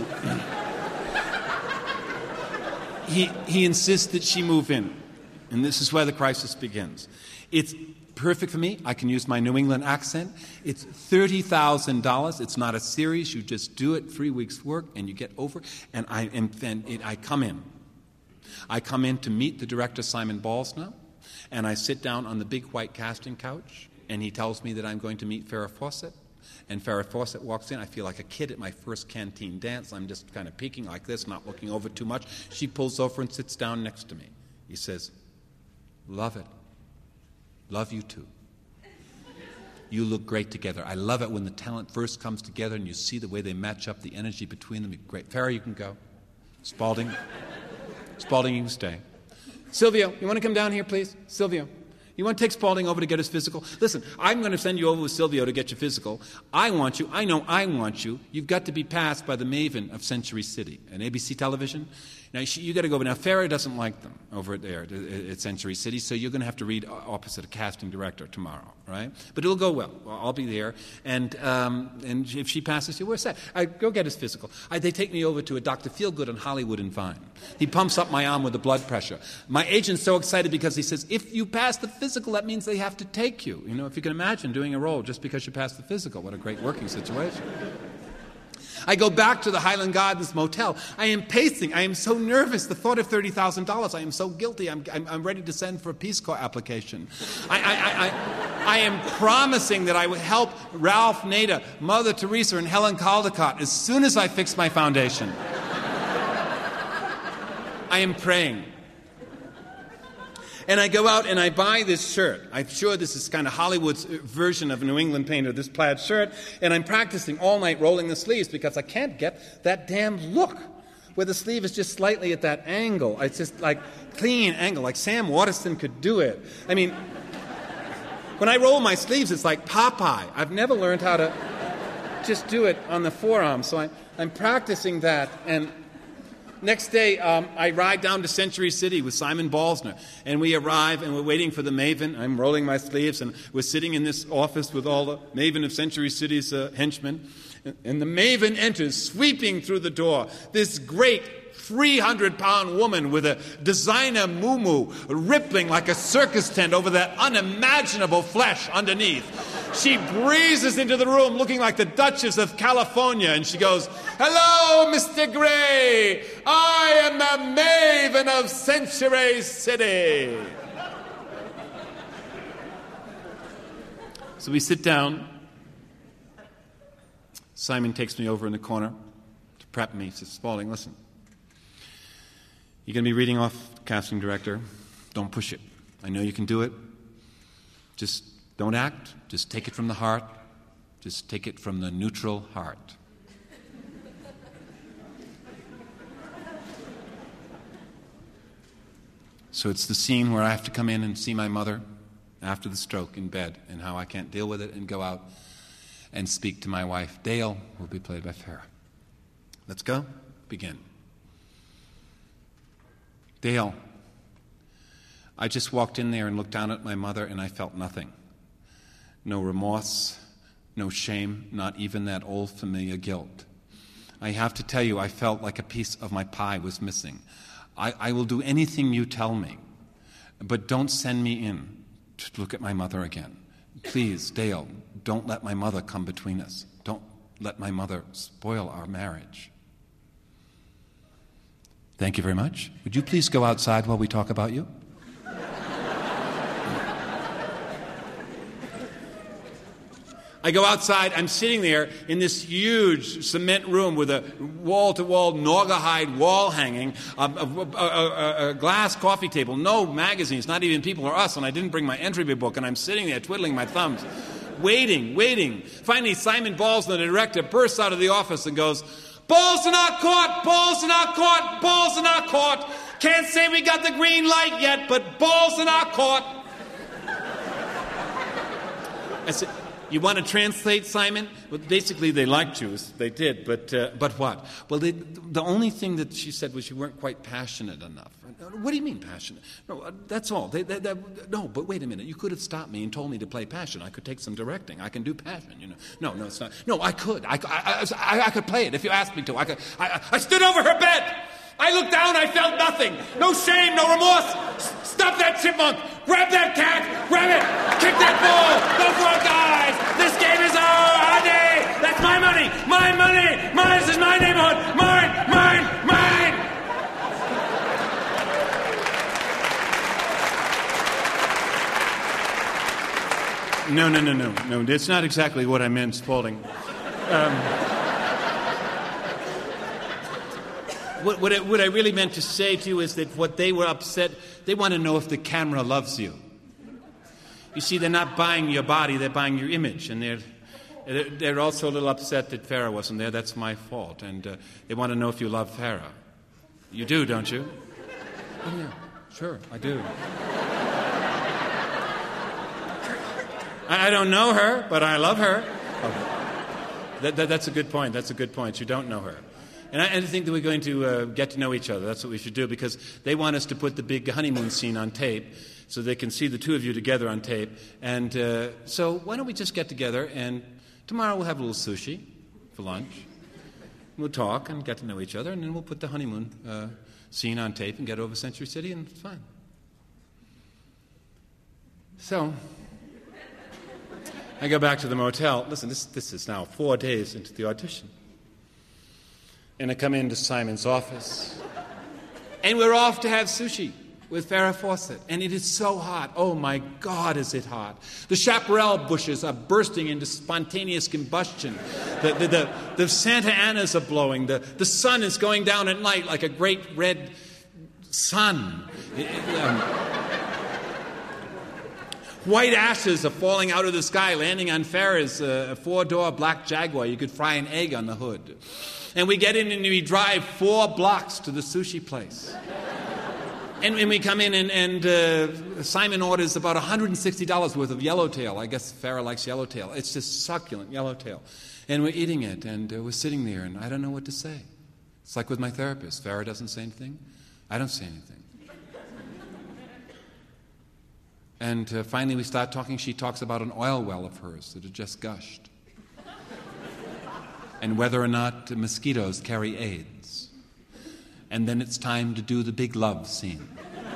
he, he insists that she move in, and this is where the crisis begins. It's perfect for me. I can use my New England accent. It's thirty thousand dollars. It's not a series. You just do it, three weeks' work, and you get over. And I am, and it, I come in. I come in to meet the director, Simon Balsner, and I sit down on the big white casting couch, and he tells me that I'm going to meet Farrah Fawcett. And Farrah Fawcett walks in. I feel like a kid at my first canteen dance. I'm just kind of peeking like this, not looking over too much. She pulls over and sits down next to me. He says, "Love it. Love you too. You look great together. I love it when the talent first comes together and you see the way they match up, the energy between them. Great. Farrah, you can go. Spalding, Spalding, you can stay. Silvio, you want to come down here, please? Silvio, you want to take Spalding over to get his physical? Listen, I'm going to send you over with Silvio to get your physical. I want you. I know I want you. You've got to be passed by the maven of Century City and A B C television. Now, you got to go. Now, Farrah doesn't like them over there at Century City, so you're going to have to read opposite a casting director tomorrow, right? But it'll go well. I'll be there. And um, and if she passes you, where's that? I go get his physical. I, they take me over to a Doctor Feelgood on Hollywood and Vine. He pumps up my arm with the blood pressure. My agent's so excited because he says, if you pass the physical, that means they have to take you. You know, if you can imagine doing a role just because you passed the physical. What a great working situation. I go back to the Highland Gardens Motel. I am pacing. I am so nervous. The thought of thirty thousand dollars. I am so guilty. I'm, I'm, I'm ready to send for a Peace Corps application. I, I, I, I, I am promising that I would help Ralph Nader, Mother Teresa, and Helen Caldecott as soon as I fix my foundation. I am praying. And I go out and I buy this shirt. I'm sure this is kind of Hollywood's version of a New England painter, this plaid shirt. And I'm practicing all night rolling the sleeves because I can't get that damn look where the sleeve is just slightly at that angle. It's just like clean angle, like Sam Waterston could do it. I mean, when I roll my sleeves, it's like Popeye. I've never learned how to just do it on the forearm. So I'm, I'm practicing that. And next day, um, I ride down to Century City with Simon Balsner, and we arrive, and we're waiting for the Maven. I'm rolling my sleeves, and we're sitting in this office with all the Maven of Century City's uh, henchmen, and the Maven enters, sweeping through the door, this great three hundred pound woman with a designer muumuu rippling like a circus tent over that unimaginable flesh underneath. She breezes into the room looking like the Duchess of California, and she goes, "Hello, Mister Gray. I am the Maven of Century City." So we sit down. Simon takes me over in the corner to prep me. He says, "Spaulding, listen. You're going to be reading off the casting director. Don't push it. I know you can do it. Just don't act. Just take it from the heart. Just take it from the neutral heart." So it's the scene where I have to come in and see my mother after the stroke in bed, and how I can't deal with it and go out and speak to my wife. Dale will be played by Farrah. Let's go. Begin. "Dale, I just walked in there and looked down at my mother, and I felt nothing. No remorse, no shame, not even that old familiar guilt. I have to tell you, I felt like a piece of my pie was missing. I, I will do anything you tell me, but don't send me in to look at my mother again. Please, Dale, don't let my mother come between us. Don't let my mother spoil our marriage." "Thank you very much. Would you please go outside while we talk about you?" I go outside. I'm sitting there in this huge cement room with a wall-to-wall Naugahyde wall hanging, a, a, a, a glass coffee table, no magazines, not even People or Us, and I didn't bring my entry book, and I'm sitting there twiddling my thumbs, waiting, waiting. Finally, Simon Balsner, the director, bursts out of the office and goes, "Balls in our court! Balls in our court! Balls in our court! Can't say we got the green light yet, but balls in our court!" I said, "You want to translate, Simon?" Well, basically, they liked you. They did, but uh, but what? Well, they, the only thing that she said was you weren't quite passionate enough. What do you mean passionate? No, uh, that's all. They, they, they, no, but wait a minute. You could have stopped me and told me to play passion. I could take some directing. I can do passion. You know. No, no, it's not. No, I could. I, I, I, I could play it if you asked me to. I could. I, I stood over her bed. I looked down. I felt nothing. No shame. No remorse. S- stop that chipmunk. Grab that cat. Grab it. Kick that ball. Go for it, guys. This game is our day. That's my money. My money. Mine. This is my neighborhood. Mine. Mine. Mine. No, no, no, no, no. That's not exactly what I meant, Spaulding. Um, what, what, I, what I really meant to say to you is that what they were upset, they want to know if the camera loves you. You see, they're not buying your body, they're buying your image, and they're they're also a little upset that Farrah wasn't there. That's my fault, and uh, they want to know if you love Farrah. You do, don't you? Oh, yeah, sure, I do. I don't know her, but I love her. Oh, that, that, that's a good point. That's a good point. You don't know her. And I, I think that we're going to uh, get to know each other. That's what we should do, because they want us to put the big honeymoon scene on tape so they can see the two of you together on tape. And uh, so why don't we just get together, and tomorrow we'll have a little sushi for lunch. We'll talk and get to know each other, and then we'll put the honeymoon uh, scene on tape and get over Century City, and it's fine. So I go back to the motel. Listen, this, this is now four days into the audition. And I come into Simon's office. And we're off to have sushi with Farrah Fawcett. And it is so hot. Oh, my God, is it hot. The chaparral bushes are bursting into spontaneous combustion. The, the, the, the Santa Anas are blowing. The, the sun is going down at night like a great red sun. It, um, white ashes are falling out of the sky, landing on Farrah's uh, four-door black Jaguar. You could fry an egg on the hood. And we get in and we drive four blocks to the sushi place. And, and we come in and, and uh, Simon orders about one hundred sixty dollars worth of yellowtail. I guess Farrah likes yellowtail. It's just succulent yellowtail. And we're eating it, and uh, we're sitting there, and I don't know what to say. It's like with my therapist. Farrah doesn't say anything. I don't say anything. And uh, finally we start talking. She talks about an oil well of hers that had just gushed. And whether or not mosquitoes carry AIDS. And then it's time to do the big love scene.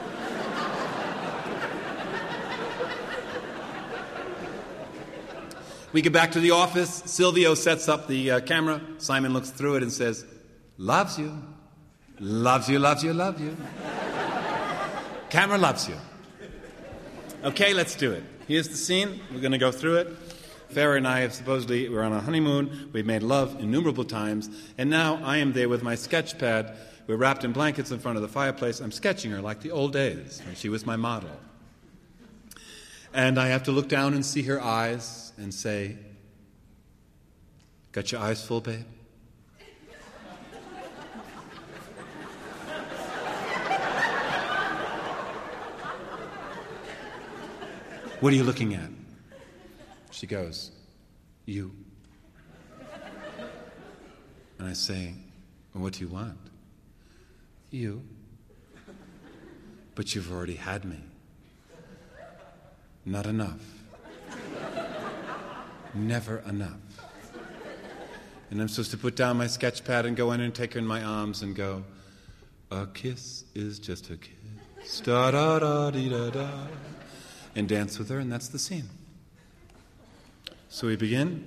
We get back to the office. Silvio sets up the uh, camera. Simon looks through it and says, loves you. Loves you, loves you, loves you. Camera loves you. Okay, let's do it. Here's the scene. We're going to go through it. Farrah and I have supposedly, we're on a honeymoon. We've made love innumerable times. And now I am there with my sketch pad. We're wrapped in blankets in front of the fireplace. I'm sketching her like the old days when she was my model. And I have to look down and see her eyes and say, got your eyes full, babe? What are you looking at? She goes, you. And I say, well, what do you want? You. But you've already had me. Not enough. Never enough. And I'm supposed to put down my sketch pad and go in and take her in my arms and go, a kiss is just a kiss. Da da da dee da da. And dance with her, and that's the scene. So we begin.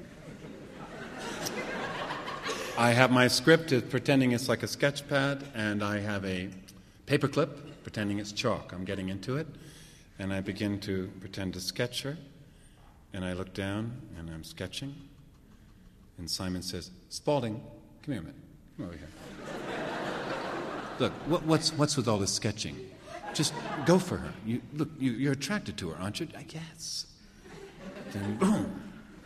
I have my script pretending it's like a sketch pad, and I have a paperclip pretending it's chalk. I'm getting into it, and I begin to pretend to sketch her, and I look down, and I'm sketching, and Simon says, Spaulding, come here a minute. Come over here. Look, what, what's, what's with all this sketching? Just go for her. You, look, you, you're attracted to her, aren't you? I guess. Then, boom.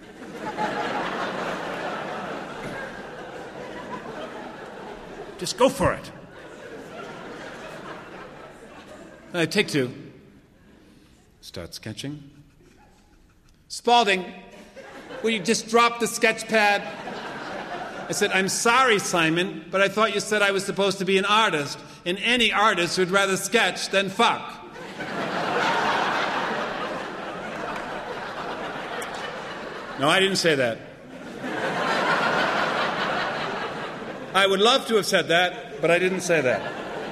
Just go for it. I take two. Start sketching. Spaulding, will you just drop the sketch pad? I said, I'm sorry, Simon, but I thought you said I was supposed to be an artist, and any artist would rather sketch than fuck. No, I didn't say that. I would love to have said that, but I didn't say that.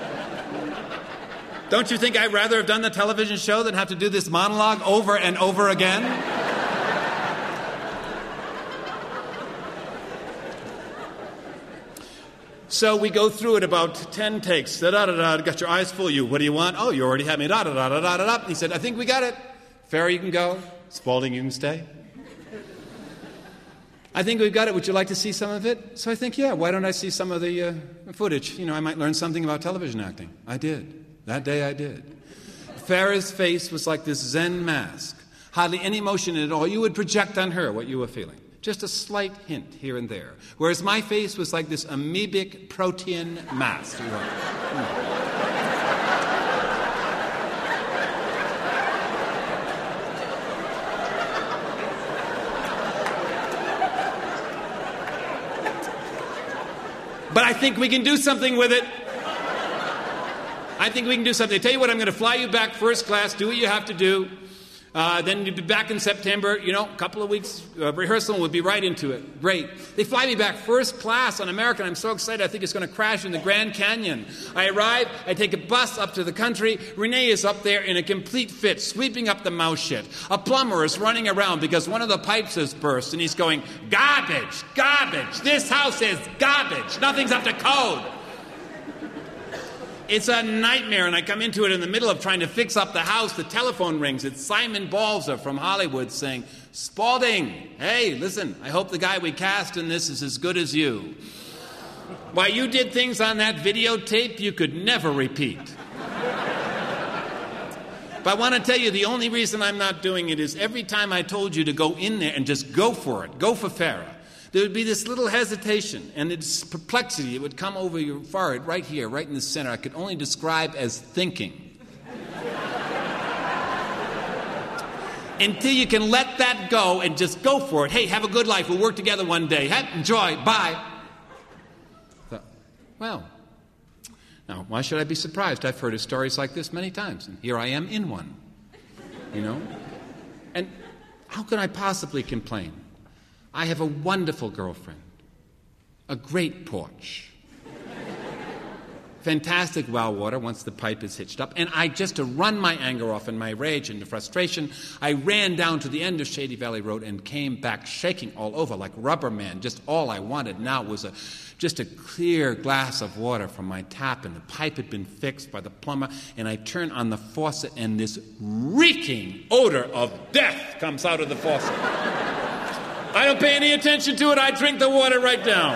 Don't you think I'd rather have done the television show than have to do this monologue over and over again? So we go through it about ten takes. Da-da-da-da, got your eyes full. You, what do you want? Oh, you already had me. Da-da-da-da-da-da. He said, I think we got it. Farrah, you can go. Spaulding, you can stay. I think we've got it. Would you like to see some of it? So I think, yeah, why don't I see some of the uh, footage? You know, I might learn something about television acting. I did. That day I did. Farrah's face was like this Zen mask. Hardly any emotion in it all. You would project on her what you were feeling. Just a slight hint here and there. Whereas my face was like this amoebic protein mask. You know. hmm. But I think we can do something with it. I think we can do something. I tell you what, I'm going to fly you back first class, do what you have to do. Uh, then you'd be back in September, you know, a couple of weeks uh, rehearsal, and we'll be right into it. Great. They fly me back first class on American. I'm so excited. I think it's going to crash in the Grand Canyon. I arrive. I take a bus up to the country. Renee is up there in a complete fit, sweeping up the mouse shit. A plumber is running around because one of the pipes has burst, and he's going, garbage, garbage. This house is garbage. Nothing's up to code. It's a nightmare, and I come into it in the middle of trying to fix up the house. The telephone rings. It's Simon Balzer from Hollywood saying, Spalding, hey, listen, I hope the guy we cast in this is as good as you. Why, you did things on that videotape you could never repeat. But I want to tell you, the only reason I'm not doing it is every time I told you to go in there and just go for it, go for Farrah, there would be this little hesitation, and it's perplexity. It would come over your forehead, right here, right in the center. I could only describe as thinking. Until you can let that go and just go for it. Hey, have a good life. We'll work together one day. Hey, enjoy. Bye. So, well, now, why should I be surprised? I've heard of stories like this many times, and here I am in one. You know? And how can I possibly complain? I have a wonderful girlfriend, a great porch, fantastic well water once the pipe is hitched up, and I, just to run my anger off and my rage and the frustration, I ran down to the end of Shady Valley Road and came back shaking all over like Rubber Man. Just all I wanted now was a just a clear glass of water from my tap, and the pipe had been fixed by the plumber, and I turn on the faucet, and this reeking odor of death comes out of the faucet. I don't pay any attention to it. I drink the water right down.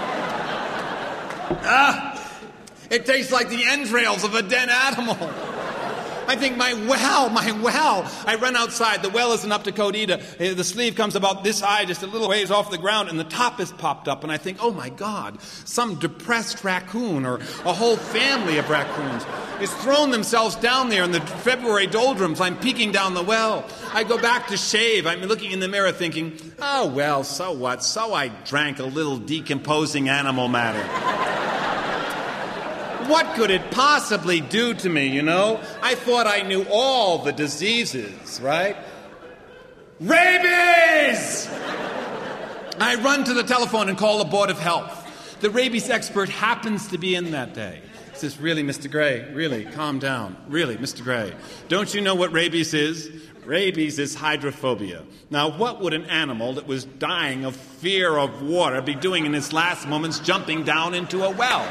Ah, it tastes like the entrails of a dead animal. I think, my well, my well. I run outside. The well isn't up to code either. The sleeve comes about this high, just a little ways off the ground, and the top is popped up. And I think, oh, my God, some depressed raccoon or a whole family of raccoons has thrown themselves down there in the February doldrums. I'm peeking down the well. I go back to shave. I'm looking in the mirror thinking, oh, well, so what? So I drank a little decomposing animal matter. What could it possibly do to me, you know? I thought I knew all the diseases, right? Rabies! I run to the telephone and call the Board of Health. The rabies expert happens to be in that day. He says, really, Mister Gray, really, calm down. Really, Mister Gray, don't you know what rabies is? Rabies is hydrophobia. Now, what would an animal that was dying of fear of water be doing in its last moments jumping down into a well?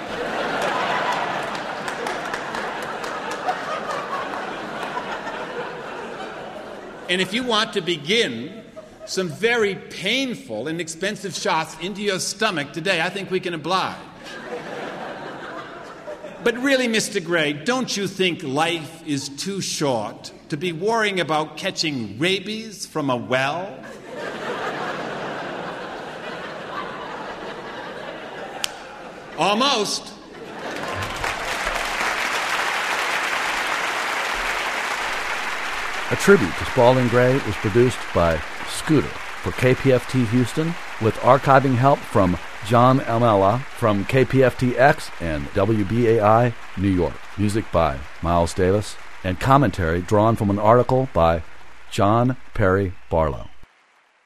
And if you want to begin some very painful and expensive shots into your stomach today, I think we can oblige. But really, Mister Gray, don't you think life is too short to be worrying about catching rabies from a well? Almost. A tribute to Spalding Gray was produced by Scooter for K P F T Houston, with archiving help from John Amella from K P F T X and W B A I New York. Music by Miles Davis, and commentary drawn from an article by John Perry Barlow.